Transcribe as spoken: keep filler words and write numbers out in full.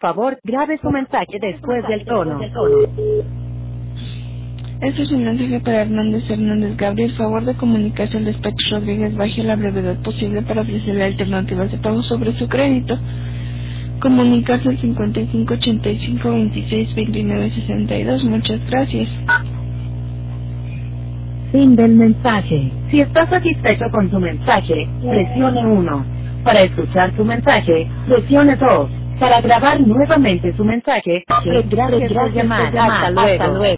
favor, grabe su mensaje después del tono. Este es un mensaje para Hernández Hernández Gabriel. Favor de comunicarse al despacho Rodríguez Baje a la brevedad posible para ofrecerle alternativas de pago sobre su crédito. Comunicarse al cincuenta y cinco ochenta y cinco veintiséis veintinueve sesenta y dos. Muchas gracias. Fin del mensaje. Si está satisfecho con su mensaje, presione uno. Para escuchar su mensaje, presione dos. Para grabar nuevamente su mensaje, gracias por llamar. Hasta luego.